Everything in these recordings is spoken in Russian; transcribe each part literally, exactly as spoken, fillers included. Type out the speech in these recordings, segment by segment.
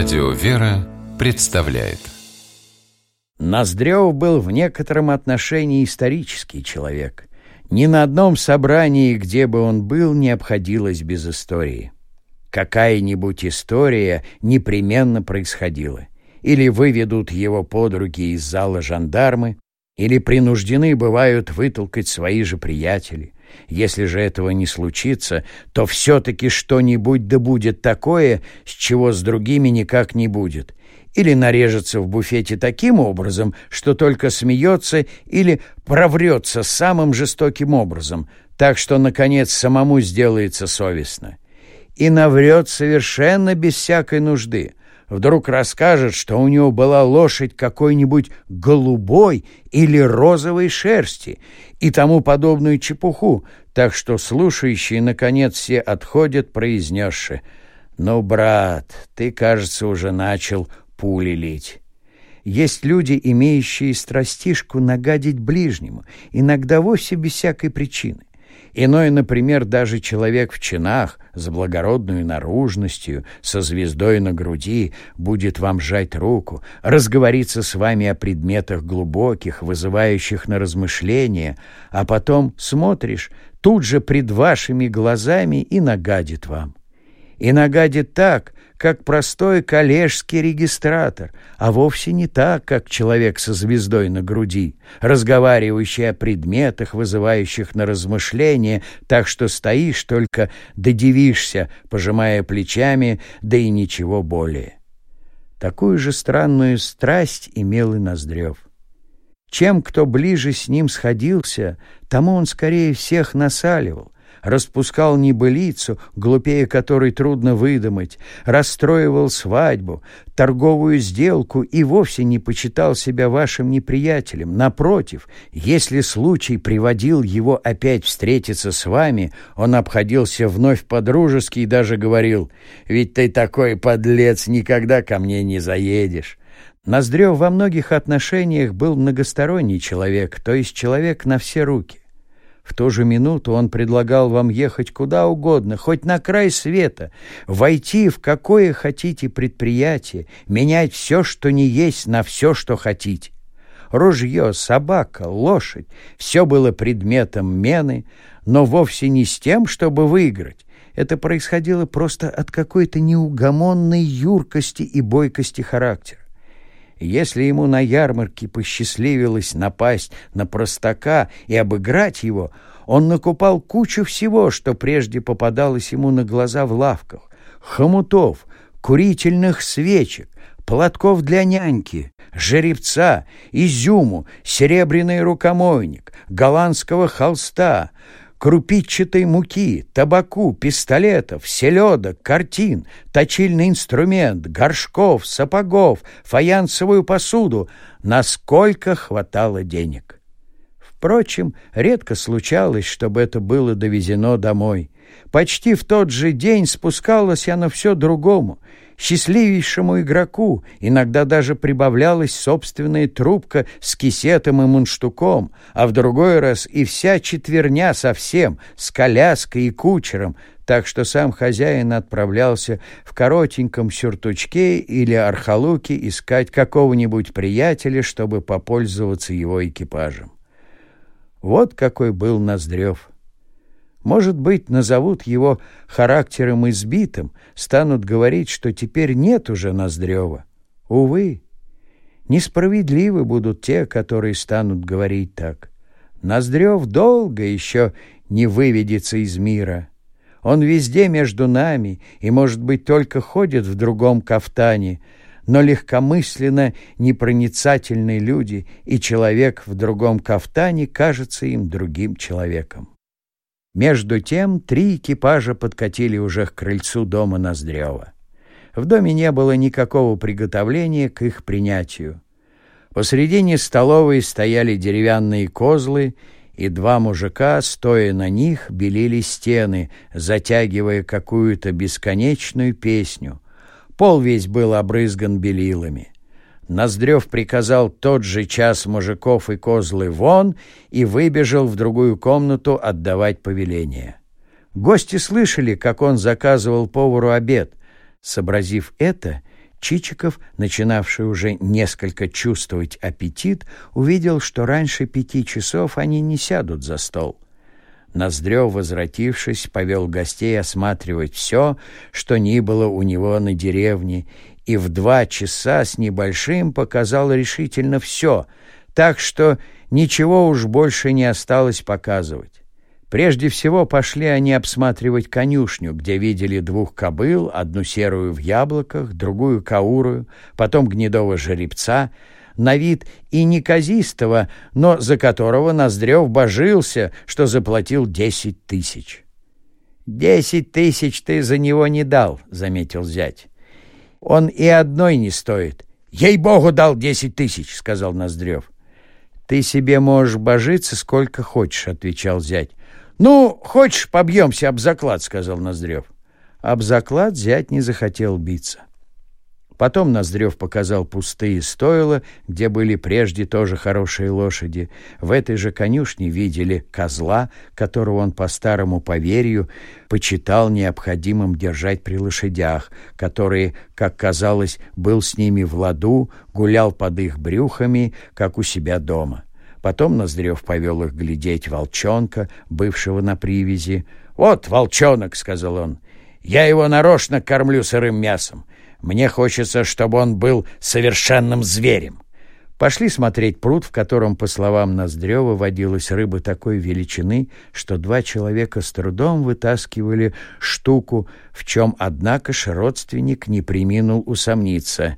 Радио «Вера» представляет. Ноздрев был в некотором отношении исторический человек. Ни на одном собрании, где бы он был, не обходилось без истории. Какая-нибудь история непременно происходила. Или выведут его под руки из зала жандармы, или принуждены бывают вытолкать свои же приятели. Если же этого не случится, то все-таки что-нибудь да будет такое, с чего с другими никак не будет. Или нарежется в буфете таким образом, что только смеется, или проврется самым жестоким образом, так что, наконец, самому сделается совестно. И наврет совершенно без всякой нужды. Вдруг расскажет, что у него была лошадь какой-нибудь голубой или розовой шерсти и тому подобную чепуху, так что слушающие, наконец, все отходят, произнесши: «Ну, брат, ты, кажется, уже начал пули лить». Есть люди, имеющие страстишку нагадить ближнему, иногда вовсе без всякой причины. Иной, например, даже человек в чинах, с благородной наружностью, со звездой на груди, будет вам жать руку, разговориться с вами о предметах глубоких, вызывающих на размышления, а потом смотришь, тут же пред вашими глазами и нагадит вам. И нагадит так, как простой коллежский регистратор, а вовсе не так, как человек со звездой на груди, разговаривающий о предметах, вызывающих на размышления, так что стоишь только да дивишься, пожимая плечами, да и ничего более. Такую же странную страсть имел и Ноздрев. Чем кто ближе с ним сходился, тому он скорее всех насаливал, распускал небылицу, глупее которой трудно выдумать, расстроивал свадьбу, торговую сделку и вовсе не почитал себя вашим неприятелем. Напротив, если случай приводил его опять встретиться с вами, он обходился вновь по-дружески и даже говорил: «Ведь ты такой подлец, никогда ко мне не заедешь». Ноздрев во многих отношениях был многосторонний человек, то есть человек на все руки. В ту же минуту он предлагал вам ехать куда угодно, хоть на край света, войти в какое хотите предприятие, менять все, что не есть, на все, что хотите. Ружье, собака, лошадь — все было предметом мены, но вовсе не с тем, чтобы выиграть. Это происходило просто от какой-то неугомонной юркости и бойкости характера. Если ему на ярмарке посчастливилось напасть на простака и обыграть его, он накупал кучу всего, что прежде попадалось ему на глаза в лавках: хомутов, курительных свечек, платков для няньки, жеребца, изюму, серебряный рукомойник, голландского холста, крупичатой муки, табаку, пистолетов, селедок, картин, точильный инструмент, горшков, сапогов, фаянсовую посуду, насколько хватало денег. Впрочем, редко случалось, чтобы это было довезено домой. Почти в тот же день спускалось оно все другому. Счастливейшему игроку иногда даже прибавлялась собственная трубка с кисетом и мундштуком, а в другой раз и вся четверня совсем, с коляской и кучером, так что сам хозяин отправлялся в коротеньком сюртучке или архалуке искать какого-нибудь приятеля, чтобы попользоваться его экипажем. Вот какой был Ноздрев. Может быть, назовут его характером избитым, станут говорить, что теперь нет уже Ноздрева. Увы, несправедливы будут те, которые станут говорить так. Ноздрев долго еще не выведется из мира. Он везде между нами и, может быть, только ходит в другом кафтане, но легкомысленно непроницательные люди, и человек в другом кафтане кажется им другим человеком. Между тем три экипажа подкатили уже к крыльцу дома Ноздрева. В доме не было никакого приготовления к их принятию. Посредине столовой стояли деревянные козлы, и два мужика, стоя на них, белили стены, затягивая какую-то бесконечную песню. Пол весь был обрызган белилами. Ноздрев приказал тот же час мужиков и козлы вон и выбежал в другую комнату отдавать повеление. Гости слышали, как он заказывал повару обед. Сообразив это, Чичиков, начинавший уже несколько чувствовать аппетит, увидел, что раньше пяти часов они не сядут за стол. Ноздрев, возвратившись, повел гостей осматривать все, что ни было у него на деревне, и в два часа с небольшим показал решительно все, так что ничего уж больше не осталось показывать. Прежде всего пошли они обсматривать конюшню, где видели двух кобыл, одну серую в яблоках, другую каурую, потом гнедого жеребца, на вид и неказистого, но за которого Ноздрев божился, что заплатил десять тысяч. «Десять тысяч ты за него не дал», — заметил зять. «Он и одной не стоит». «Ей-богу, дал десять тысяч», — сказал Ноздрев. «Ты себе можешь божиться сколько хочешь», — отвечал зять. «Ну, хочешь, побьемся об заклад», — сказал Ноздрев. Об заклад зять не захотел биться. Потом Ноздрев показал пустые стойла, где были прежде тоже хорошие лошади. В этой же конюшне видели козла, которого он по старому поверью почитал необходимым держать при лошадях, который, как казалось, был с ними в ладу, гулял под их брюхами, как у себя дома. Потом Ноздрев повел их глядеть волчонка, бывшего на привязи. «Вот волчонок», — сказал он, — «я его нарочно кормлю сырым мясом. Мне хочется, чтобы он был совершенным зверем». Пошли смотреть пруд, в котором, по словам Ноздрева, водилась рыба такой величины, что два человека с трудом вытаскивали штуку, в чем, однако ж, родственник не преминул усомниться.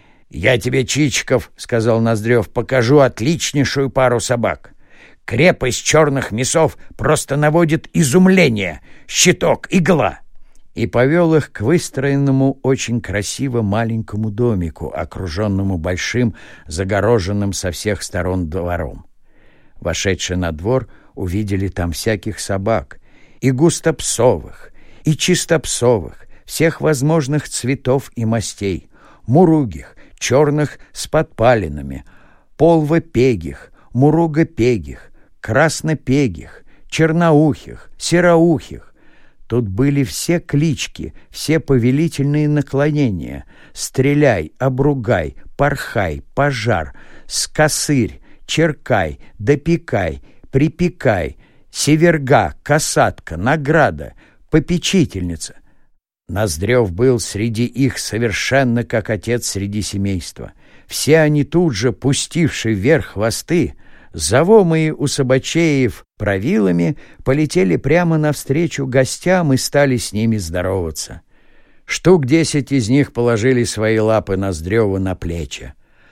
«Я тебе, Чичиков, — сказал Ноздрев, — покажу отличнейшую пару собак. Крепость черных мясов просто наводит изумление. Щиток, игла». И повел их к выстроенному очень красиво маленькому домику, окруженному большим, загороженным со всех сторон двором. Вошедшие на двор, увидели там всяких собак, и густопсовых, и чистопсовых, всех возможных цветов и мастей, муругих, черных с подпалинами, полвопегих, муругопегих, краснопегих, черноухих, сероухих. Тут были все клички, все повелительные наклонения: стреляй, обругай, порхай, пожар, скосырь, черкай, допекай, припекай, северга, касатка, награда, попечительница. Ноздрев был среди их совершенно как отец среди семейства. Все они тут же, пустивши вверх хвосты, завомые у собачеев правилами, полетели прямо навстречу гостям и стали с ними здороваться. Штук десять из них положили свои лапы Ноздреву на плечи.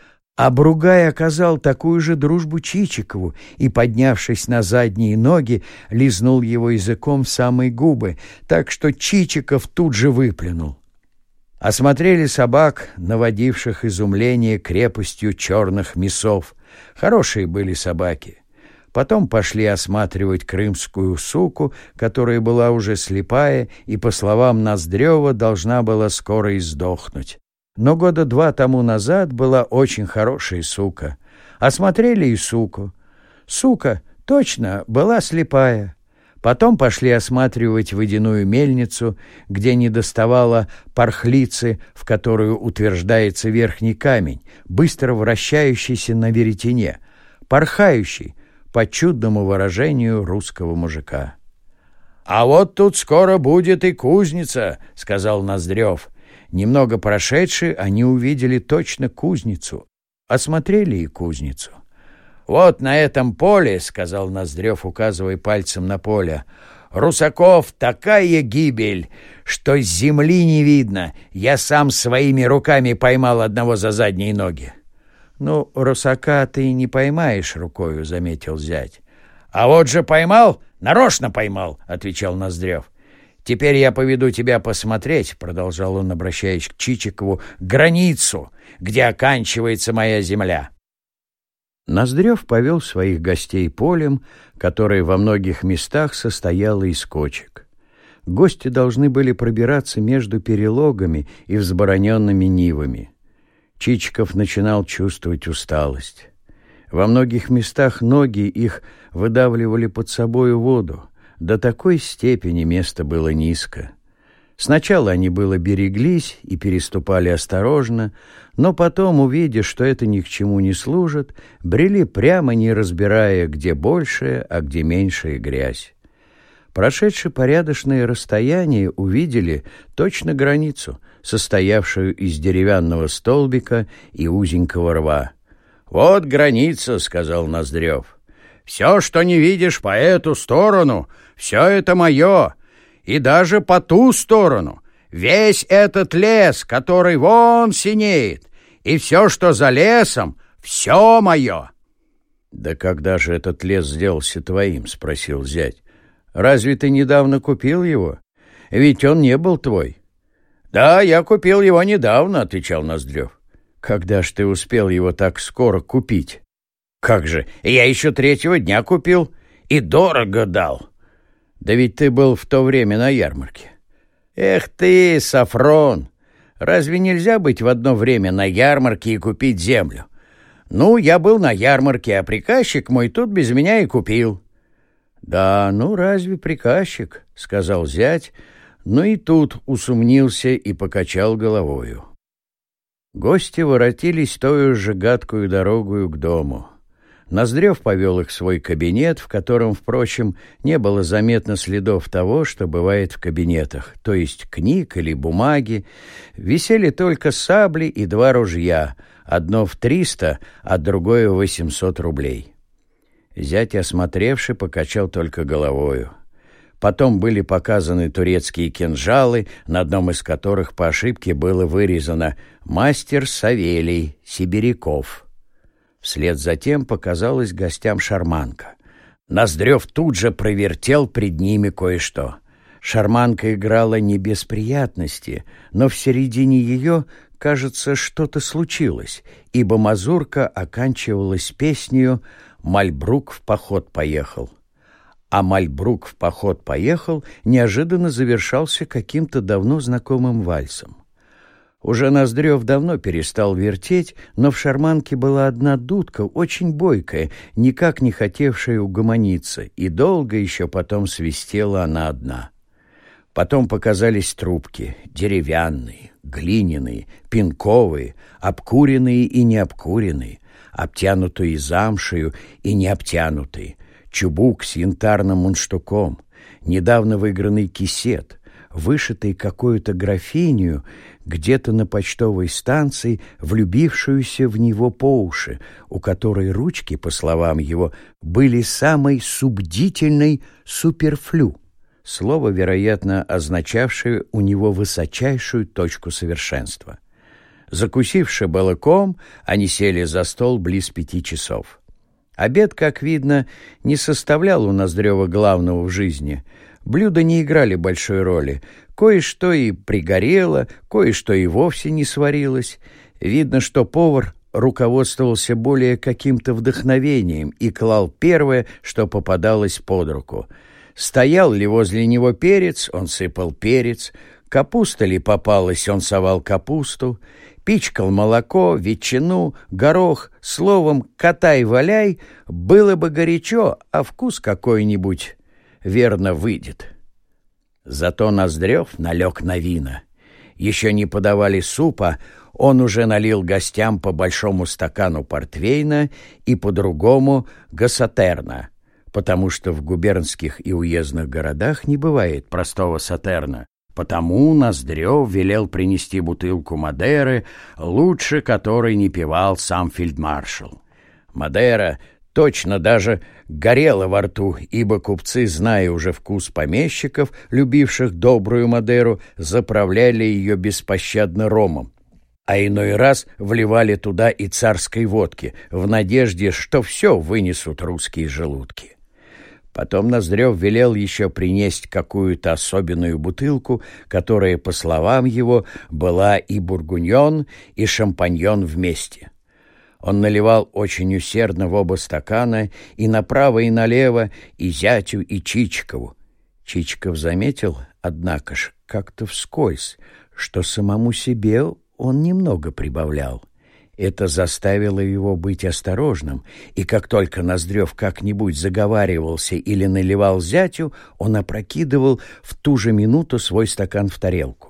А Бругай оказал такую же дружбу Чичикову и, поднявшись на задние ноги, лизнул его языком в самые губы, так что Чичиков тут же выплюнул. Осмотрели собак, наводивших изумление крепостью черных мясов. Хорошие были собаки. Потом пошли осматривать крымскую суку, которая была уже слепая и, по словам Ноздрева, должна была скоро издохнуть. Но года два тому назад была очень хорошая сука. Осмотрели и суку. Сука, точно, была слепая. Потом пошли осматривать водяную мельницу, где недоставало порхлицы, в которую утверждается верхний камень, быстро вращающийся на веретене, порхающий, по чудному выражению русского мужика. «А вот тут скоро будет и кузница», — сказал Ноздрев. Немного прошедшие, они увидели точно кузницу. Осмотрели и кузницу. «Вот на этом поле, — сказал Ноздрев, указывая пальцем на поле, — русаков такая гибель, что с земли не видно. Я сам своими руками поймал одного за задние ноги». «Ну, русака ты не поймаешь рукою, — заметил зять. «А вот же поймал, нарочно поймал, — отвечал Ноздрев. Теперь я поведу тебя посмотреть, — продолжал он, обращаясь к Чичикову, — границу, где оканчивается моя земля». Ноздрев повел своих гостей полем, которое во многих местах состояло из кочек. Гости должны были пробираться между перелогами и взбороненными нивами. Чичиков начинал чувствовать усталость. Во многих местах ноги их выдавливали под собою воду. До такой степени место было низко. Сначала они было береглись и переступали осторожно, но потом, увидя, что это ни к чему не служит, брели прямо, не разбирая, где большая, а где меньшая грязь. Прошедшие порядочное расстояние, увидели точно границу, состоявшую из деревянного столбика и узенького рва. «Вот граница», — сказал Ноздрев. «Все, что не видишь по эту сторону, все это мое, и даже по ту сторону. Весь этот лес, который вон синеет, и все, что за лесом, все мое». «Да когда же этот лес сделался твоим?» — спросил зять. «Разве ты недавно купил его? Ведь он не был твой». «Да, я купил его недавно», — отвечал Ноздрев. «Когда ж ты успел его так скоро купить?» «Как же, я еще третьего дня купил и дорого дал». «Да ведь ты был в то время на ярмарке». «Эх ты, Сафрон, разве нельзя быть в одно время на ярмарке и купить землю? Ну, я был на ярмарке, а приказчик мой тут без меня и купил». «Да, ну разве приказчик?» — сказал зять, но и тут усомнился и покачал головою. Гости воротились тою же гадкую дорогою к дому. Ноздрев повел их в свой кабинет, в котором, впрочем, не было заметно следов того, что бывает в кабинетах, то есть книг или бумаги. Висели только сабли и два ружья, одно в триста, а другое в восемьсот рублей. Зять, осмотревший, покачал только головою. Потом были показаны турецкие кинжалы, на одном из которых по ошибке было вырезано «Мастер Савелий, Сибиряков». Вслед за тем показалась гостям шарманка. Ноздрев тут же провертел пред ними кое-что. Шарманка играла не без приятности, но в середине ее, кажется, что-то случилось, ибо мазурка оканчивалась песнею «Мальбрук в поход поехал». А «Мальбрук в поход поехал» неожиданно завершался каким-то давно знакомым вальсом. Уже Ноздрев давно перестал вертеть, но в шарманке была одна дудка, очень бойкая, никак не хотевшая угомониться, и долго еще потом свистела она одна. Потом показались трубки, деревянные, глиняные, пинковые, обкуренные и необкуренные, обтянутые замшею и необтянутые, чубук с янтарным мундштуком, недавно выигранный кисет, вышитый какую-то графинью, где-то на почтовой станции, влюбившуюся в него по уши, у которой ручки, по словам его, были самой субдительной суперфлю, слово, вероятно, означавшее у него высочайшую точку совершенства. Закусивши балыком, они сели за стол близ пяти часов. Обед, как видно, не составлял у Ноздрева главного в жизни. Блюда не играли большой роли. Кое-что и пригорело, кое-что и вовсе не сварилось. Видно, что повар руководствовался более каким-то вдохновением и клал первое, что попадалось под руку. Стоял ли возле него перец, он сыпал перец. Капуста ли попалась, он совал капусту. Пичкал молоко, ветчину, горох, словом, катай-валяй, было бы горячо, а вкус какой-нибудь верно выйдет. Зато Ноздрев налег на вина. Еще не подавали супа, он уже налил гостям по большому стакану портвейна и по другому гасатерна, потому что в губернских и уездных городах не бывает простого сатерна. Потому Ноздрев велел принести бутылку Мадеры, лучше которой не пивал сам фельдмаршал. Мадера точно даже горела во рту, ибо купцы, зная уже вкус помещиков, любивших добрую Мадеру, заправляли ее беспощадно ромом, а иной раз вливали туда и царской водки, в надежде, что все вынесут русские желудки. Потом Ноздрев велел еще принести какую-то особенную бутылку, которая, по словам его, была и бургуньон, и шампаньон вместе. Он наливал очень усердно в оба стакана, и направо, и налево, и зятю, и Чичикову. Чичиков заметил, однако ж, как-то вскользь, что самому себе он немного прибавлял. Это заставило его быть осторожным, и как только Ноздрев как-нибудь заговаривался или наливал зятю, он опрокидывал в ту же минуту свой стакан в тарелку.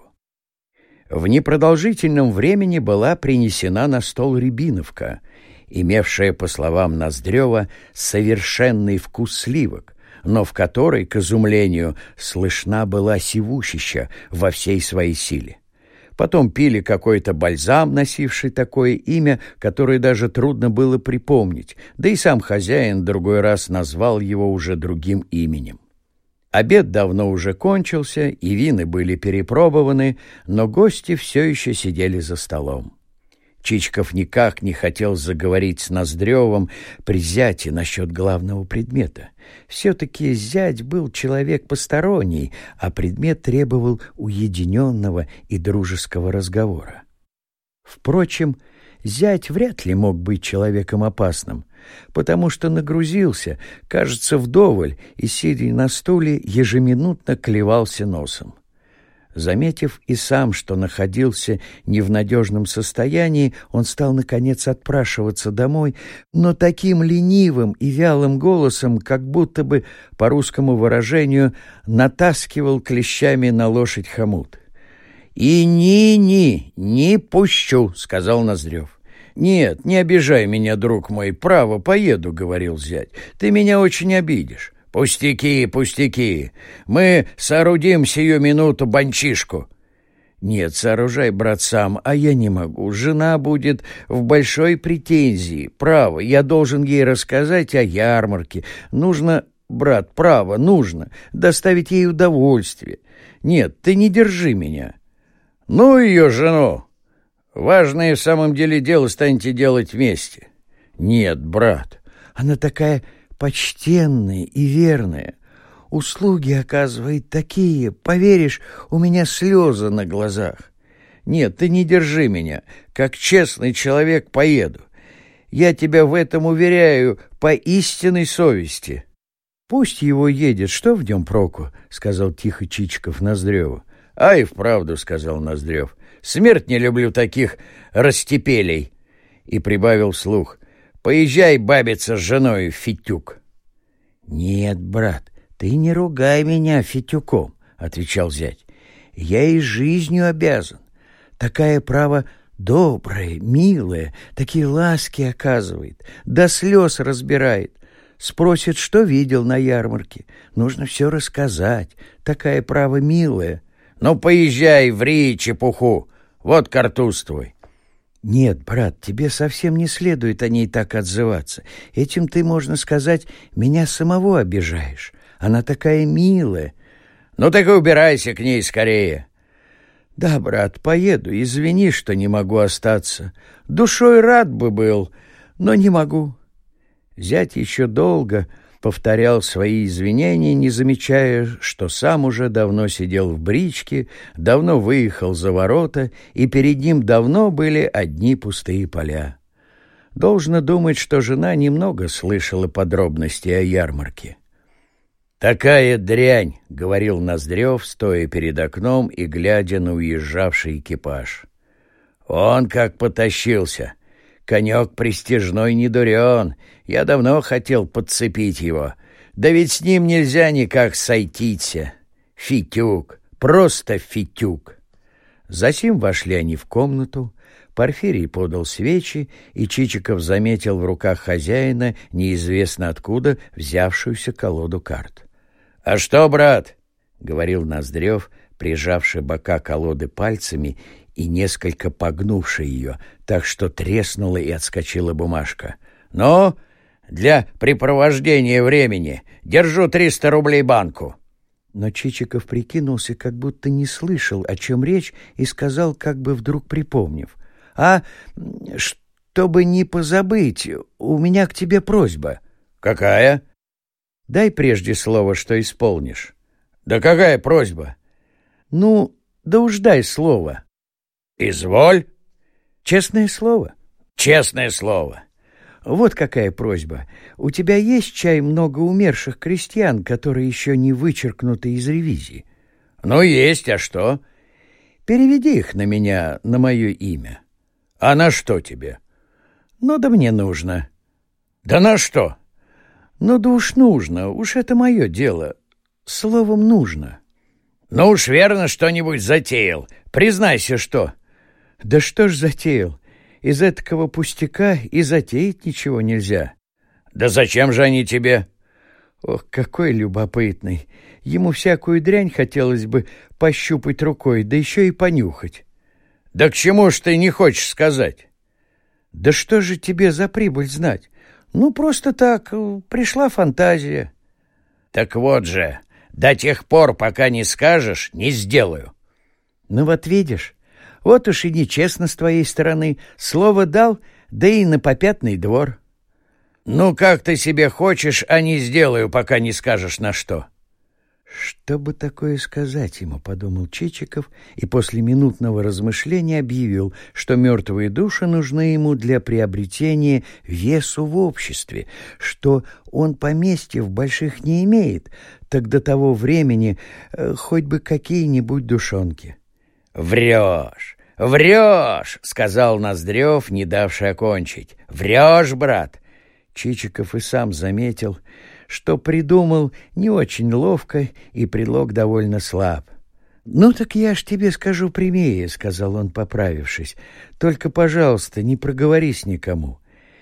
В непродолжительном времени была принесена на стол рябиновка, имевшая, по словам Ноздрева, совершенный вкус сливок, но в которой, к изумлению, слышна была сивущища во всей своей силе. Потом пили какой-то бальзам, носивший такое имя, которое даже трудно было припомнить, да и сам хозяин другой раз назвал его уже другим именем. Обед давно уже кончился, и вина были перепробованы, но гости все еще сидели за столом. Чичиков никак не хотел заговорить с Ноздревым при зяте насчет главного предмета. Все-таки зять был человек посторонний, а предмет требовал уединенного и дружеского разговора. Впрочем, зять вряд ли мог быть человеком опасным, потому что нагрузился, кажется, вдоволь, и, сидя на стуле, ежеминутно клевался носом. Заметив и сам, что находился не в надежном состоянии, он стал, наконец, отпрашиваться домой, но таким ленивым и вялым голосом, как будто бы, по русскому выражению, натаскивал клещами на лошадь хомут. «И ни-ни, не пущу», — сказал Ноздрев. «Нет, не обижай меня, друг мой, право, поеду», — говорил зять. «Ты меня очень обидишь». «Пустяки, пустяки! Мы соорудим сию минуту банчишку». «Нет, сооружай, брат, сам, а я не могу. Жена будет в большой претензии. Право, я должен ей рассказать о ярмарке. Нужно, брат, право, нужно доставить ей удовольствие. Нет, ты не держи меня». «Ну ее, жену! Важное в самом деле дело станете делать вместе». «Нет, брат, она такая почтенная и верная. Услуги оказывает такие, поверишь, у меня слезы на глазах. Нет, ты не держи меня, как честный человек поеду. Я тебя в этом уверяю по истинной совести». «Пусть его едет, что в нем проку?» — сказал тихо Чичиков Ноздреву. «А и вправду», — сказал Ноздрев, — «смерть не люблю таких растепелей». И прибавил вслух: «Поезжай, бабица, с женой, Фитюк». «Нет, брат, ты не ругай меня Фитюком», — отвечал зять. «Я и жизнью обязан. Такая, право, добрая, милая, такие ласки оказывает, до слез разбирает. Спросит, что видел на ярмарке. Нужно все рассказать. Такая, право, милая». «Ну, поезжай, ври чепуху. Вот картуз твой». «Нет, брат, тебе совсем не следует о ней так отзываться. Этим ты, можно сказать, меня самого обижаешь. Она такая милая». «Ну так и убирайся к ней скорее». «Да, брат, поеду. Извини, что не могу остаться. Душой рад бы был, но не могу». Зять еще долго повторял свои извинения, не замечая, что сам уже давно сидел в бричке, давно выехал за ворота, и перед ним давно были одни пустые поля. Должно думать, что жена немного слышала подробностей о ярмарке. «Такая дрянь», — говорил Ноздрев, стоя перед окном и глядя на уезжавший экипаж. «Он как потащился. Конек престижной не дурен. Я давно хотел подцепить его. Да ведь с ним нельзя никак сойтиться. Фитюк, просто Фитюк». Засим вошли они в комнату. Порфирий подал свечи, и Чичиков заметил в руках хозяина неизвестно откуда взявшуюся колоду карт. «А что, брат?» — говорил Ноздрев, прижавший бока колоды пальцами и несколько погнувший ее, так что треснула и отскочила бумажка. «Ну, для препровождения времени держу триста рублей банку». Но Чичиков прикинулся, как будто не слышал, о чем речь, и сказал, как бы вдруг припомнив: «А, чтобы не позабыть, у меня к тебе просьба». «Какая?» «Дай прежде слово, что исполнишь». «Да какая просьба?» «Ну, да уж дай слово». «Изволь». «Честное слово?» «Честное слово». «Вот какая просьба. У тебя есть, чай, много умерших крестьян, которые еще не вычеркнуты из ревизии?» «Ну, есть, а что?» «Переведи их на меня, на мое имя». «А на что тебе?» Ну да мне нужно. Да на что? Ну да уж нужно, уж это мое дело. Словом, нужно. Ну уж верно что-нибудь затеял. Признайся, что. Да что ж затеял? Из этакого пустяка и затеять ничего нельзя. Да зачем же они тебе? Ох, какой любопытный. Ему всякую дрянь хотелось бы пощупать рукой, да еще и понюхать. Да к чему ж ты не хочешь сказать? Да что же тебе за прибыль знать? Ну, просто так, пришла фантазия. Так вот же, до тех пор, пока не скажешь, не сделаю. Ну вот видишь, вот уж и нечестно с твоей стороны. Слово дал, да и на попятный двор. Ну, как ты себе хочешь, а не сделаю, пока не скажешь на что. Что бы такое сказать ему, подумал Чичиков, и после минутного размышления объявил, что мертвые души нужны ему для приобретения весу в обществе, что он поместьев больших не имеет, так до того времени э, хоть бы какие-нибудь душонки. Врешь, врешь, сказал Ноздрев, не давший окончить. Врешь, брат. Чичиков и сам заметил, что придумал не очень ловко и предлог довольно слаб. «Ну так я ж тебе скажу прямее», — сказал он, поправившись. «Только, пожалуйста, не проговорись никому.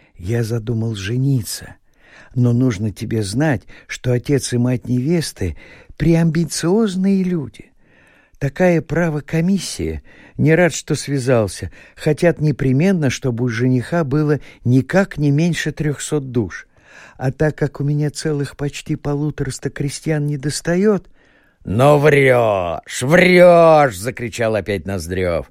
Я задумал жениться, но нужно тебе знать, что отец и мать невесты преамбициозные люди. Такая правокомиссия, не рад, что связался, хотят непременно, чтобы у жениха было никак не меньше трехсот душ. А так как у меня целых почти полутораста крестьян не достает...» «Но врешь, врешь!» — закричал опять Ноздрев.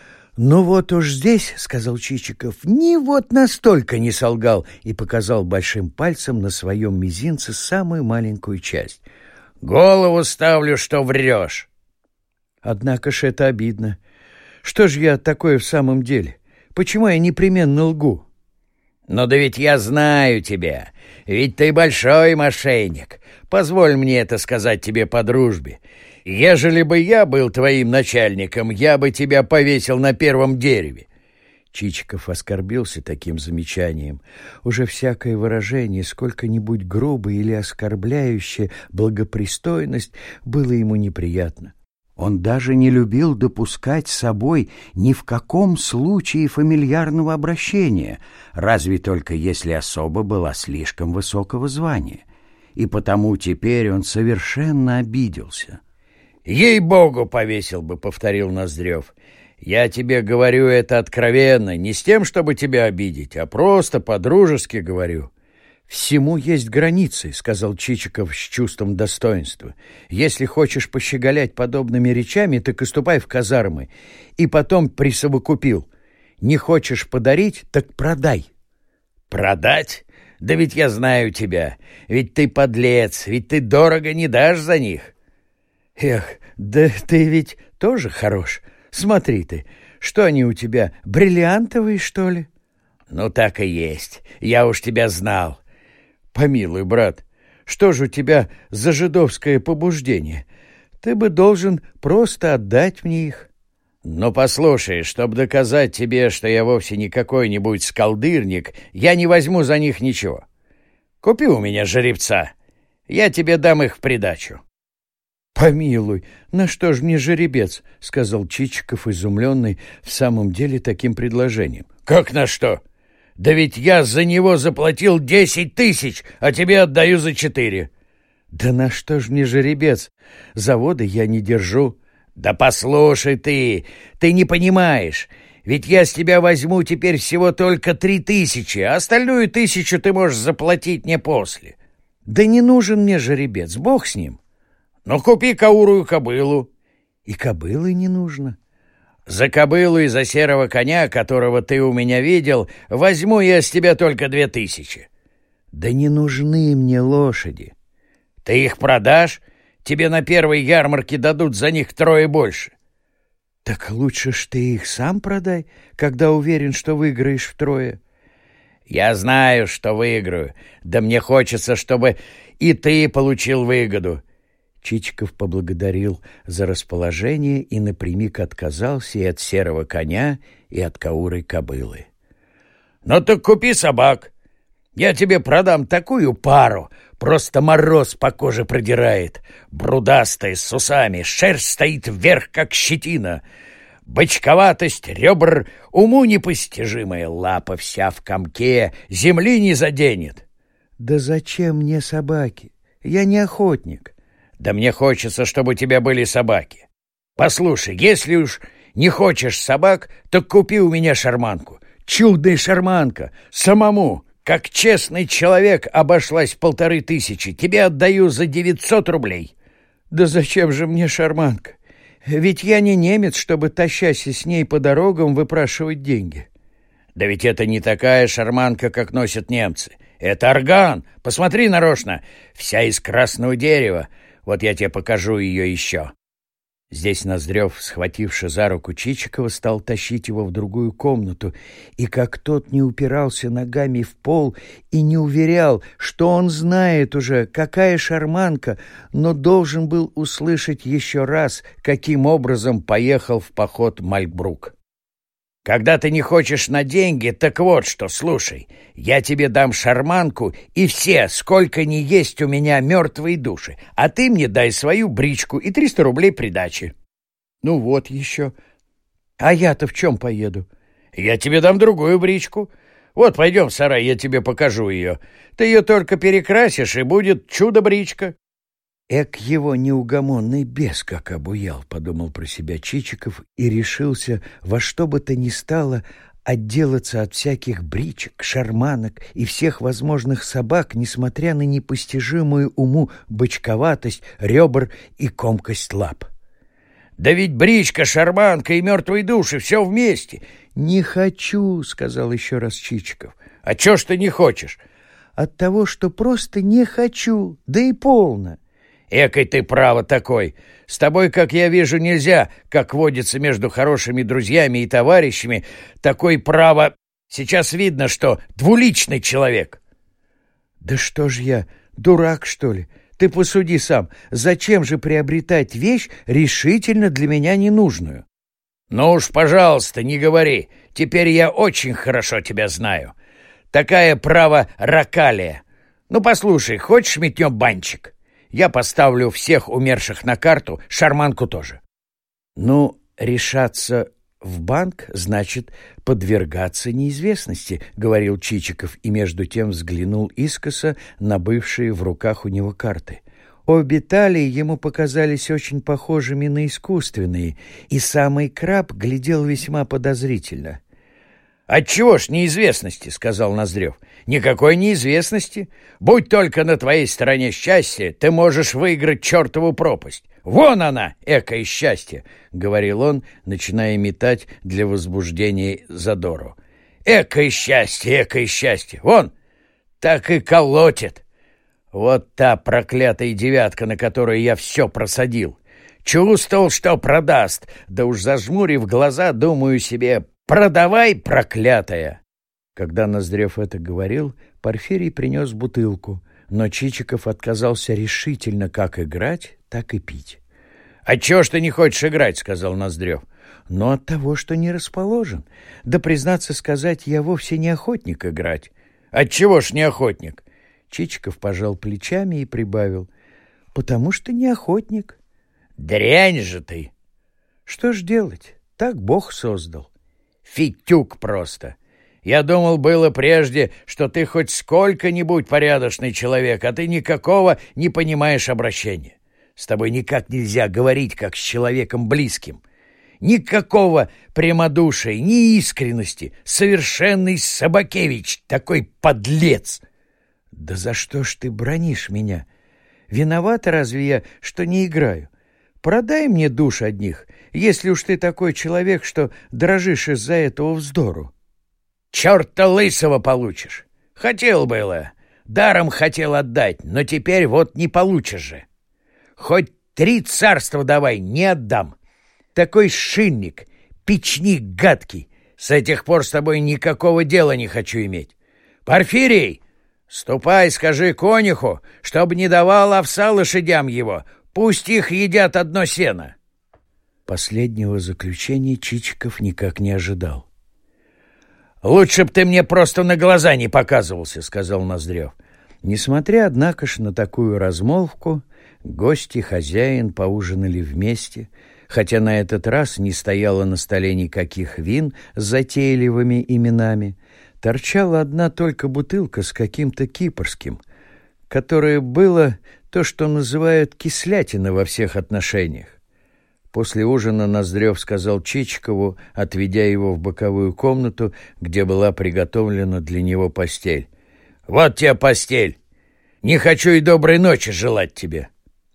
«Ну вот уж здесь, — сказал Чичиков, — ни вот настолько не солгал», и показал большим пальцем на своем мизинце самую маленькую часть. «Голову ставлю, что врешь». «Однако ж это обидно. Что ж я такое в самом деле? Почему я непременно лгу?» «Ну да ведь я знаю тебя, ведь ты большой мошенник. Позволь мне это сказать тебе по дружбе. Ежели бы я был твоим начальником, я бы тебя повесил на первом дереве». Чичиков оскорбился таким замечанием. Уже всякое выражение, сколько-нибудь грубое или оскорбляющее благопристойность, было ему неприятно. Он даже не любил допускать с собой ни в каком случае фамильярного обращения, разве только если особа была слишком высокого звания. И потому теперь он совершенно обиделся. «Ей-богу, повесил бы», — повторил Ноздрев. «Я тебе говорю это откровенно, не с тем, чтобы тебя обидеть, а просто по-дружески говорю». «Всему есть границы», — сказал Чичиков с чувством достоинства. «Если хочешь пощеголять подобными речами, так и ступай в казармы. И потом присовокупил. Не хочешь подарить, так продай». «Продать? Да ведь я знаю тебя. Ведь ты подлец, ведь ты дорого не дашь за них». «Эх, да ты ведь тоже хорош. Смотри ты, что они у тебя, бриллиантовые, что ли?» «Ну так и есть. Я уж тебя знал». «Помилуй, брат, что же у тебя за жидовское побуждение? Ты бы должен просто отдать мне их». «Ну, послушай, чтобы доказать тебе, что я вовсе не какой-нибудь скалдырник, я не возьму за них ничего. Купи у меня жеребца, я тебе дам их в придачу». «Помилуй, на что ж мне жеребец?» — сказал Чичиков, изумленный в самом деле таким предложением. «Как на что? Да ведь я за него заплатил десять тысяч, а тебе отдаю за четыре». «Да на что ж мне жеребец? Завода я не держу». «Да послушай ты, ты не понимаешь, ведь я с тебя возьму теперь всего только три тысячи, а остальную тысячу ты можешь заплатить мне после». «Да не нужен мне жеребец, бог с ним». «Ну, купи каурую кобылу». «И кобылы не нужно». «За кобылу и за серого коня, которого ты у меня видел, возьму я с тебя только две тысячи». «Да не нужны мне лошади». «Ты их продашь? Тебе на первой ярмарке дадут за них втрое больше». «Так лучше ж ты их сам продай, когда уверен, что выиграешь втрое». «Я знаю, что выиграю, да мне хочется, чтобы и ты получил выгоду». Чичиков поблагодарил за расположение и напрямик отказался и от серого коня, и от каурой кобылы. Ну так купи собак. Я тебе продам такую пару, просто мороз по коже продирает. Брудастая, с усами, шерсть стоит вверх, как щетина. Бочковатость ребр, уму непостижимая, лапа вся в комке, земли не заденет. Да зачем мне собаки? Я не охотник. Да мне хочется, чтобы у тебя были собаки. Послушай, если уж не хочешь собак, то купи у меня шарманку. Чудная шарманка, самому. Как честный человек обошлась полторы тысячи. Тебе отдаю за девятьсот рублей. Да зачем же мне шарманка? Ведь я не немец, чтобы, тащась с ней по дорогам, выпрашивать деньги. Да ведь это не такая шарманка, как носят немцы. Это орган. Посмотри нарочно. Вся из красного дерева. Вот я тебе покажу ее еще. Здесь Ноздрев, схвативши за руку Чичикова, стал тащить его в другую комнату, и как тот не упирался ногами в пол и не уверял, что он знает уже, какая шарманка, но должен был услышать еще раз, каким образом поехал в поход Мальбрук. Когда ты не хочешь на деньги, так вот что, слушай, я тебе дам шарманку и все, сколько ни есть у меня мертвые души, а ты мне дай свою бричку и триста рублей придачи. Ну вот еще. А я-то в чем поеду? Я тебе дам другую бричку. Вот, пойдем в сарай, я тебе покажу ее. Ты ее только перекрасишь, и будет чудо-бричка. Эк его неугомонный бес как обуял, подумал про себя Чичиков и решился во что бы то ни стало отделаться от всяких бричек, шарманок и всех возможных собак, несмотря на непостижимую уму бочковатость ребр и комкость лап. Да ведь бричка, шарманка и мертвые души все вместе. Не хочу, сказал еще раз Чичиков. А чё ж ты не хочешь? От того, что просто не хочу, да и полно. Экой ты право такой. С тобой, как я вижу, нельзя, как водится между хорошими друзьями и товарищами, такой право. Сейчас видно, что двуличный человек. Да что ж я, дурак, что ли? Ты посуди сам, зачем же приобретать вещь решительно для меня ненужную? Ну уж, пожалуйста, не говори. Теперь я очень хорошо тебя знаю. Такая право ракалия. Ну, послушай, хочешь метнем банчик? Я поставлю всех умерших на карту, шарманку тоже. Ну, решаться в банк значит подвергаться неизвестности, говорил Чичиков и между тем взглянул искоса на бывшие в руках у него карты. Обе талии ему показались очень похожими на искусственные, и самый краб глядел весьма подозрительно. «Отчего ж неизвестности?» — сказал Ноздрев. «Никакой неизвестности. Будь только на твоей стороне счастье, ты можешь выиграть чертову пропасть. Вон она, экое счастье!» — говорил он, начиная метать для возбуждения задору. «Экое счастье, экое счастье! Вон, так и колотит! Вот та проклятая девятка, на которую я все просадил. Чувствовал, что продаст, да уж зажмурив глаза, думаю себе... «Продавай, проклятая!» Когда Ноздрев это говорил, Порфирий принес бутылку, но Чичиков отказался решительно как играть, так и пить. «А чего ж ты не хочешь играть?» — сказал Ноздрев. «Но от того, что не расположен. Да, признаться сказать, я вовсе не охотник играть». «Отчего ж не охотник?» Чичиков пожал плечами и прибавил. «Потому что не охотник». «Дрянь же ты!» «Что ж делать? Так Бог создал». Фитюк просто. Я думал было прежде, что ты хоть сколько-нибудь порядочный человек, а ты никакого не понимаешь обращения. С тобой никак нельзя говорить, как с человеком близким. Никакого прямодушия, ни искренности. Совершенный Собакевич, такой подлец. Да за что ж ты бранишь меня? Виновата разве я, что не играю? Продай мне душ одних, если уж ты такой человек, что дрожишь из-за этого вздору. Черта лысого получишь. Хотел было, даром хотел отдать, но теперь вот не получишь же. Хоть три царства давай, не отдам. Такой шинник, печник гадкий. С этих пор с тобой никакого дела не хочу иметь. Порфирий, ступай, скажи конюху, чтоб не давал овса лошадям его. Пусть их едят одно сено. Последнего заключения Чичиков никак не ожидал. Лучше б ты мне просто на глаза не показывался, — сказал Ноздрев. Несмотря, однако ж, на такую размолвку, гости и хозяин поужинали вместе, хотя на этот раз не стояло на столе никаких вин с затейливыми именами. Торчала одна только бутылка с каким-то кипрским, которое было то, что называют кислятина во всех отношениях. После ужина Ноздрев сказал Чичикову, отведя его в боковую комнату, где была приготовлена для него постель: «Вот тебе постель! Не хочу и доброй ночи желать тебе!»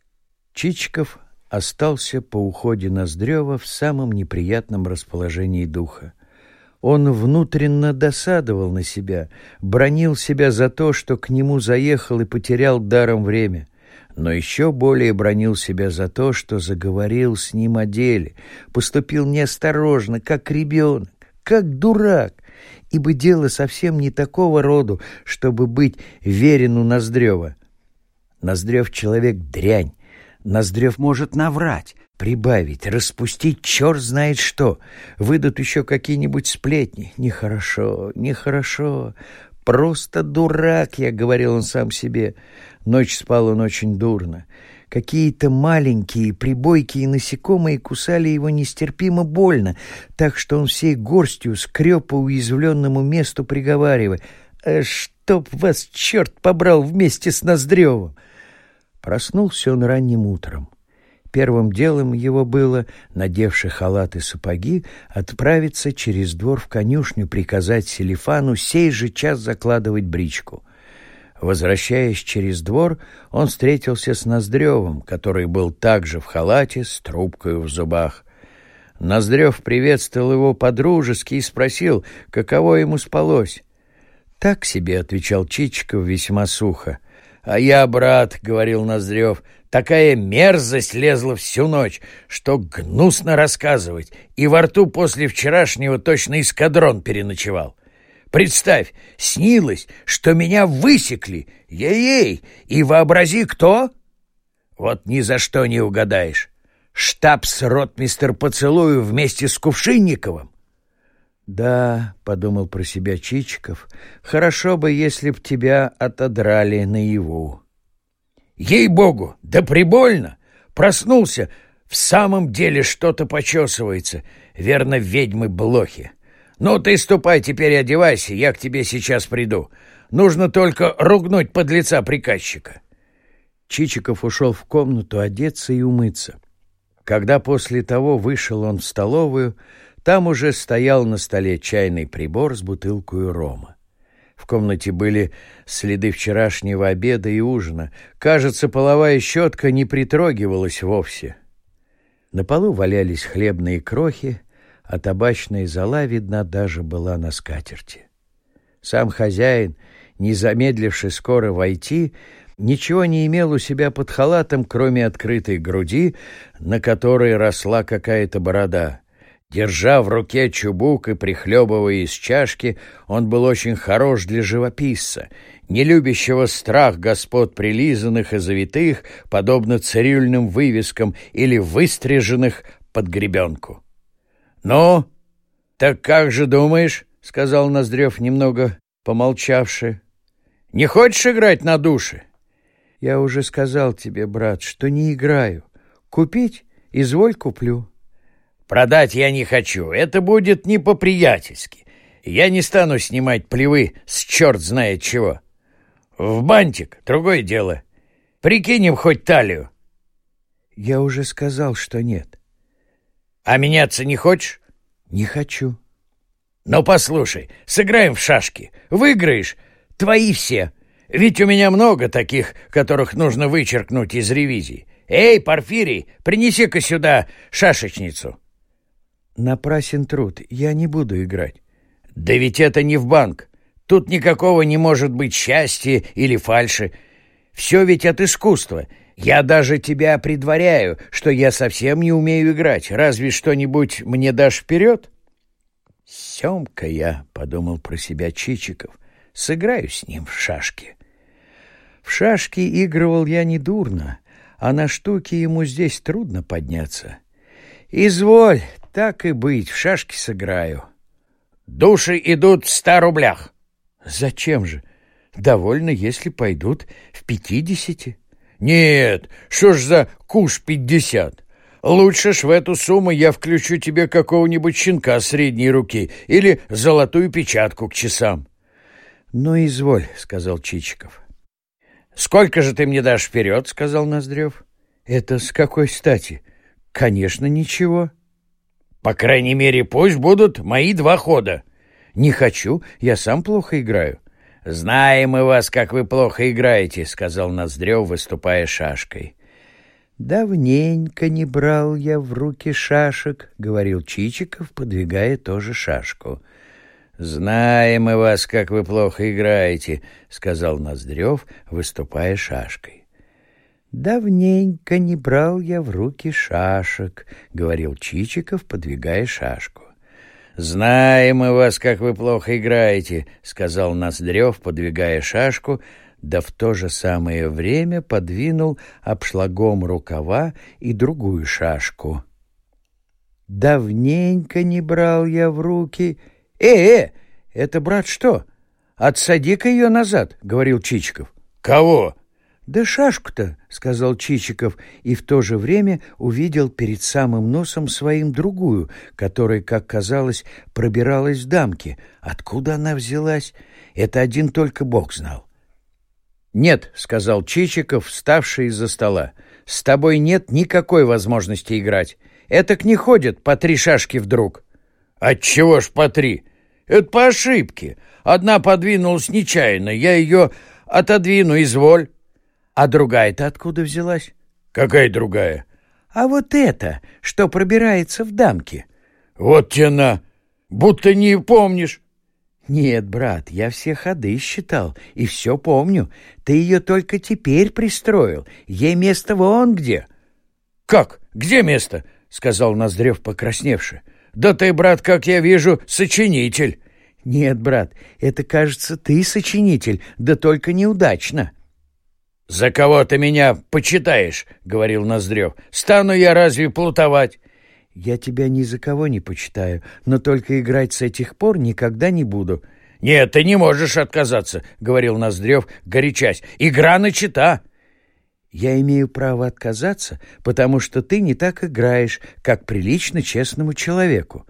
Чичиков остался по уходе Ноздрева в самом неприятном расположении духа. Он внутренно досадовал на себя, бранил себя за то, что к нему заехал и потерял даром время, но еще более бранил себя за то, что заговорил с ним о деле, поступил неосторожно, как ребенок, как дурак, ибо дело совсем не такого рода, чтобы быть верен у Ноздрева. Ноздрев человек дрянь, Ноздрев может наврать, прибавить, распустить черт знает что. Выйдут еще какие-нибудь сплетни. Нехорошо, нехорошо. Просто дурак, я говорил он сам себе. Ночь спал он очень дурно. Какие-то маленькие прибойкие насекомые кусали его нестерпимо больно, так что он всей горстью скреб по уязвленному месту, приговаривая: «А чтоб вас черт побрал вместе с Ноздревым!» Проснулся он ранним утром. Первым делом его было, надевши халат и сапоги, отправиться через двор в конюшню, приказать Селифану сей же час закладывать бричку. Возвращаясь через двор, он встретился с Ноздревым, который был также в халате с трубкой в зубах. Ноздрев приветствовал его по-дружески и спросил, каково ему спалось. «Так себе», — отвечал Чичиков весьма сухо. «А я, брат, — говорил Ноздрев, — такая мерзость лезла всю ночь, что гнусно рассказывать, и во рту после вчерашнего точно эскадрон переночевал. Представь, снилось, что меня высекли, ей-ей, и вообрази, кто? Вот ни за что не угадаешь. Штабс-ротмистер Поцелую вместе с Кувшинниковым». «Да, — подумал про себя Чичиков, — хорошо бы, если б тебя отодрали наяву». «Ей-богу, да прибольно! Проснулся, в самом деле что-то почесывается, верно, ведьмы-блохи. Ну, ты ступай теперь, одевайся, я к тебе сейчас приду. Нужно только ругнуть подлеца приказчика». Чичиков ушел в комнату одеться и умыться. Когда после того вышел он в столовую, там уже стоял на столе чайный прибор с бутылкой рома. В комнате были следы вчерашнего обеда и ужина. Кажется, половая щетка не притрогивалась вовсе. На полу валялись хлебные крохи, а табачная зола, видна, даже была на скатерти. Сам хозяин, не замедливший скоро войти, ничего не имел у себя под халатом, кроме открытой груди, на которой росла какая-то борода. Держа в руке чубук и прихлебывая из чашки, он был очень хорош для живописца, не любящего страх господ прилизанных и завитых, подобно цирюльным вывескам или выстриженных под гребенку. «Ну, так как же думаешь?» — сказал Ноздрев, немного помолчавши. «Не хочешь играть на душе?» «Я уже сказал тебе, брат, что не играю. Купить? Изволь, куплю». «Продать я не хочу, это будет не по-приятельски. Я не стану снимать плевы с черт знает чего. В бантик — другое дело. Прикинем хоть талию». «Я уже сказал, что нет». «А меняться не хочешь?» «Не хочу». «Ну, послушай, сыграем в шашки. Выиграешь — твои все. Ведь у меня много таких, которых нужно вычеркнуть из ревизии. Эй, Порфирий, принеси-ка сюда шашечницу». «Напрасен труд, я не буду играть». «Да ведь это не в банк. Тут никакого не может быть счастья или фальши. Все ведь от искусства. Я даже тебя предваряю, что я совсем не умею играть. Разве что-нибудь мне дашь вперед?» «Семка я», — подумал про себя Чичиков, — «сыграю с ним в шашки». В шашки игрывал я недурно, а на штуки ему здесь трудно подняться. «Изволь, так и быть, в шашки сыграю». Души идут в ста рублях. Зачем же? Довольно, если пойдут в пятидесяти. Нет, что ж за куш пятьдесят? Лучше ж в эту сумму я включу тебе какого-нибудь щенка средней руки или золотую печатку к часам. Ну, изволь, сказал Чичиков. Сколько же ты мне дашь вперед, сказал Ноздрев. Это с какой стати? Конечно, ничего. По крайней мере, пусть будут мои два хода. Не хочу, я сам плохо играю. Знаем мы вас, как вы плохо играете, сказал Ноздрев, выступая шашкой. Давненько не брал я в руки шашек, говорил Чичиков, подвигая тоже шашку. Знаем мы вас, как вы плохо играете, сказал Ноздрев, выступая шашкой. Давненько не брал я в руки шашек, говорил Чичиков, подвигая шашку. Знаем мы вас, как вы плохо играете, сказал Ноздрев, подвигая шашку, да в то же самое время подвинул обшлагом рукава и другую шашку. Давненько не брал я в руки... «Э, э, это, брат, что? Отсади-ка ее назад», — говорил Чичиков. «Кого?» «Да шашку-то», — сказал Чичиков, и в то же время увидел перед самым носом своим другую, которая, как казалось, пробиралась в дамки. Откуда она взялась, это один только Бог знал. «Нет», — сказал Чичиков, вставший из-за стола, — «с тобой нет никакой возможности играть. Этак не ходят по три шашки вдруг». «Отчего ж по три? Это по ошибке. Одна подвинулась нечаянно, я ее отодвину, изволь». «А другая-то откуда взялась?» «Какая другая?» «А вот эта, что пробирается в дамки». «Вот те на! Будто не помнишь». «Нет, брат, я все ходы считал и все помню. Ты ее только теперь пристроил. Ей место вон где». «Как? Где место?» — сказал Ноздрев, покрасневши. «Да ты, брат, как я вижу, сочинитель». «Нет, брат, это, кажется, ты сочинитель, да только неудачно». «За кого ты меня почитаешь?» — говорил Ноздрев. «Стану я разве плутовать?» «Я тебя ни за кого не почитаю, но только играть с этих пор никогда не буду». «Нет, ты не можешь отказаться», — говорил Ноздрев, горячась. «Игра начата». «Я имею право отказаться, потому что ты не так играешь, как прилично честному человеку».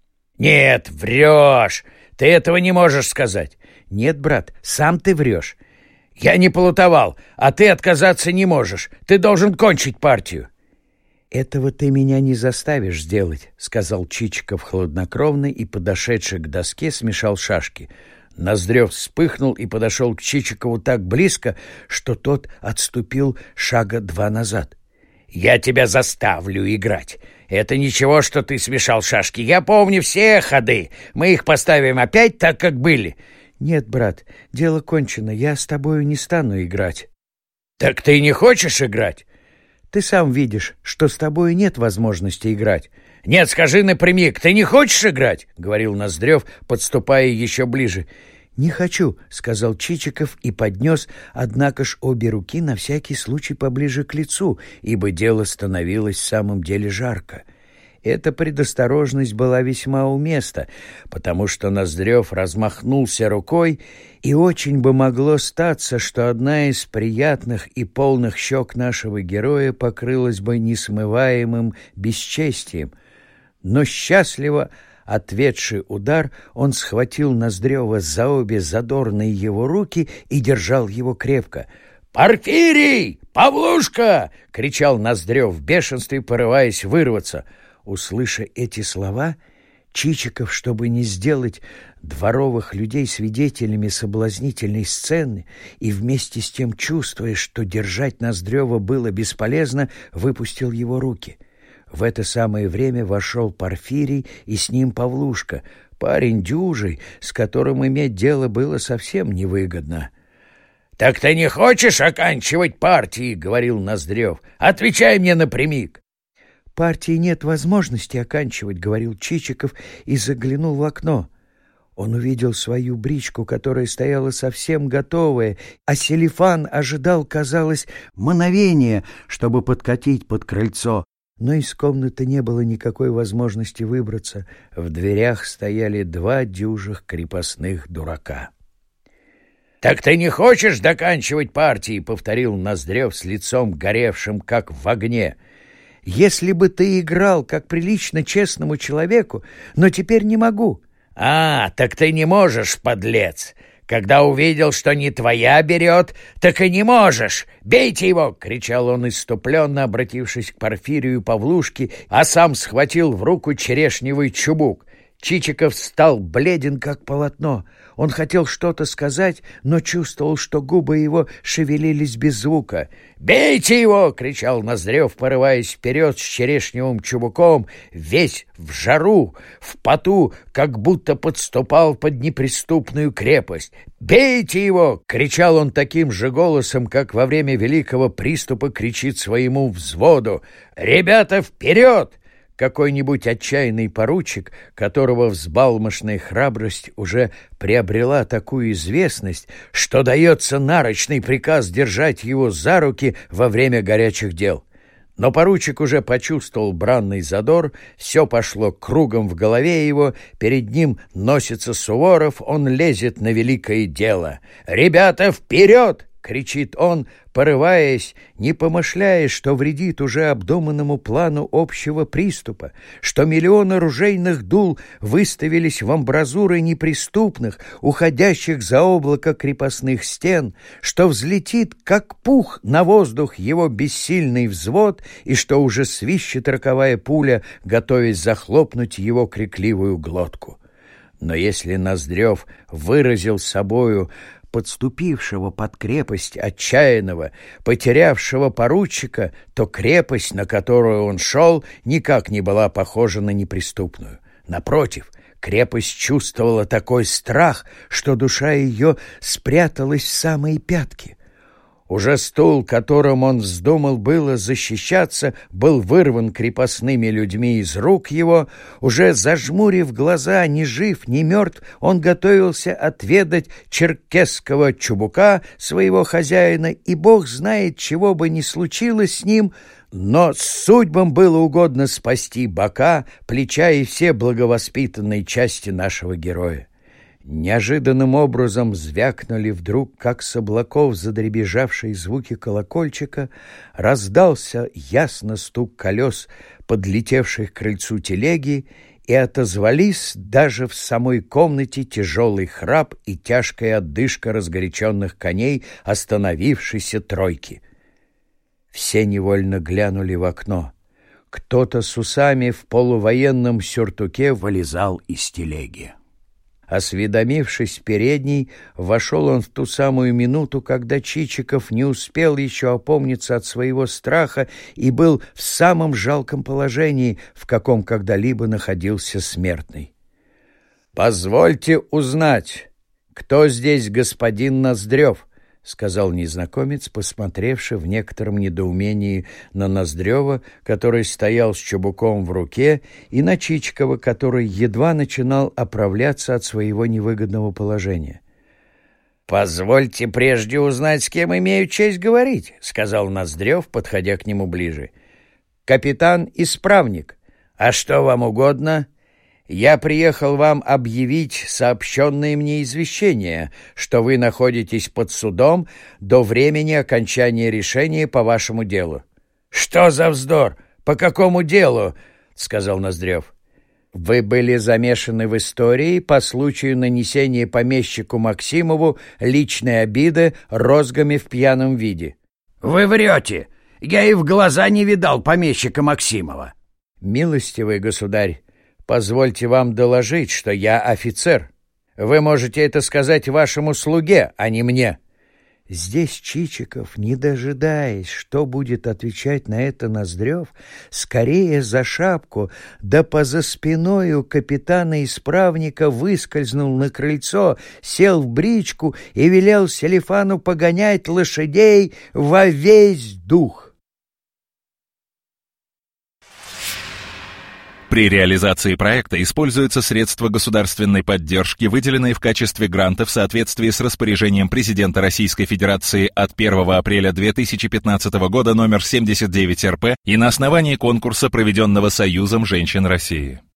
«Нет, врешь! Ты этого не можешь сказать». «Нет, брат, сам ты врешь». «Я не плутовал, а ты отказаться не можешь. Ты должен кончить партию». «Этого ты меня не заставишь сделать», — сказал Чичиков хладнокровно и, подошедший к доске, смешал шашки. Ноздрев вспыхнул и подошел к Чичикову так близко, что тот отступил шага два назад. «Я тебя заставлю играть. Это ничего, что ты смешал шашки. Я помню все ходы. Мы их поставим опять так, как были». «Нет, брат, дело кончено. Я с тобою не стану играть». «Так ты не хочешь играть?» «Ты сам видишь, что с тобою нет возможности играть». «Нет, скажи напрямик, ты не хочешь играть?» — говорил Ноздрев, подступая еще ближе. «Не хочу», — сказал Чичиков и поднес, однако ж, обе руки на всякий случай поближе к лицу, ибо дело становилось в самом деле жарко. Эта предосторожность была весьма уместна, потому что Ноздрев размахнулся рукой, и очень бы могло статься, что одна из приятных и полных щек нашего героя покрылась бы несмываемым бесчестием. Но счастливо ответший удар, он схватил Ноздрева за обе задорные его руки и держал его крепко. «Порфирий! Павлушка!» — кричал Ноздрев в бешенстве, порываясь вырваться. Услыша эти слова, Чичиков, чтобы не сделать дворовых людей свидетелями соблазнительной сцены и вместе с тем чувствуя, что держать Ноздрева было бесполезно, выпустил его руки. В это самое время вошел Порфирий и с ним Павлушка, парень дюжий, с которым иметь дело было совсем невыгодно. «Так ты не хочешь оканчивать партии?» — говорил Ноздрев. «Отвечай мне напрямик». «Партии нет возможности оканчивать», — говорил Чичиков и заглянул в окно. Он увидел свою бричку, которая стояла совсем готовая, а Селифан ожидал, казалось, мгновения, чтобы подкатить под крыльцо. Но из комнаты не было никакой возможности выбраться. В дверях стояли два дюжих крепостных дурака. «Так ты не хочешь доканчивать партии?» — повторил Ноздрев с лицом горевшим, как в огне. «Если бы ты играл, как прилично честному человеку, но теперь не могу». «А, так ты не можешь, подлец! Когда увидел, что не твоя берет, так и не можешь! Бейте его!» — кричал он исступленно, обратившись к Порфирию Павлушке, а сам схватил в руку черешневый чубук. Чичиков стал бледен, как полотно. Он хотел что-то сказать, но чувствовал, что губы его шевелились без звука. «Бейте его!» — кричал Ноздрев, порываясь вперед с черешневым чубуком, весь в жару, в поту, как будто подступал под неприступную крепость. «Бейте его!» — кричал он таким же голосом, как во время великого приступа кричит своему взводу. «Ребята, вперед!» Какой-нибудь отчаянный поручик, которого взбалмошная храбрость уже приобрела такую известность, что дается нарочный приказ держать его за руки во время горячих дел. Но поручик уже почувствовал бранный задор, все пошло кругом в голове его, перед ним носится Суворов, он лезет на великое дело. «Ребята, вперед!» — кричит он, порываясь, не помышляя, что вредит уже обдуманному плану общего приступа, что миллионы ружейных дул выставились в амбразуры неприступных, уходящих за облако крепостных стен, что взлетит, как пух, на воздух его бессильный взвод, и что уже свищет роковая пуля, готовясь захлопнуть его крикливую глотку. Но если Ноздрев выразил собою подступившего под крепость отчаянного, потерявшего поручика, то крепость, на которую он шел, никак не была похожа на неприступную. Напротив, крепость чувствовала такой страх, что душа ее спряталась в самые пятки. Уже стул, которым он вздумал было защищаться, был вырван крепостными людьми из рук его. Уже зажмурив глаза, ни жив, ни мертв, он готовился отведать черкесского чубука своего хозяина, и бог знает, чего бы ни случилось с ним, но судьбам было угодно спасти бока, плеча и все благовоспитанные части нашего героя. Неожиданным образом звякнули вдруг, как с облаков задребезжавшие звуки колокольчика, раздался ясно стук колес, подлетевших к крыльцу телеги, и отозвались даже в самой комнате тяжелый храп и тяжкая отдышка разгоряченных коней остановившейся тройки. Все невольно глянули в окно. Кто-то с усами в полувоенном сюртуке вылезал из телеги. Осведомившись в передней, вошел он в ту самую минуту, когда Чичиков не успел еще опомниться от своего страха и был в самом жалком положении, в каком когда-либо находился смертный. «Позвольте узнать, кто здесь господин Ноздрев?» — сказал незнакомец, посмотревший в некотором недоумении на Ноздрева, который стоял с чубуком в руке, и на Чичикова, который едва начинал оправляться от своего невыгодного положения. «Позвольте прежде узнать, с кем имею честь говорить», — сказал Ноздрев, подходя к нему ближе. «Капитан-исправник. А что вам угодно?» «Я приехал вам объявить сообщенное мне извещение, что вы находитесь под судом до времени окончания решения по вашему делу». «Что за вздор? По какому делу?» — сказал Ноздрев. «Вы были замешаны в истории по случаю нанесения помещику Максимову личной обиды розгами в пьяном виде». «Вы врете! Я и в глаза не видал помещика Максимова». «Милостивый государь, позвольте вам доложить, что я офицер. Вы можете это сказать вашему слуге, а не мне». Здесь Чичиков, не дожидаясь, что будет отвечать на это Ноздрев, скорее за шапку, да поза спиною капитана-исправника выскользнул на крыльцо, сел в бричку и велел Селифану погонять лошадей во весь дух. При реализации проекта используются средства государственной поддержки, выделенные в качестве гранта в соответствии с распоряжением президента Российской Федерации от первого апреля две тысячи пятнадцатого года номер семьдесят девять эр пэ и на основании конкурса, проведенного Союзом женщин России.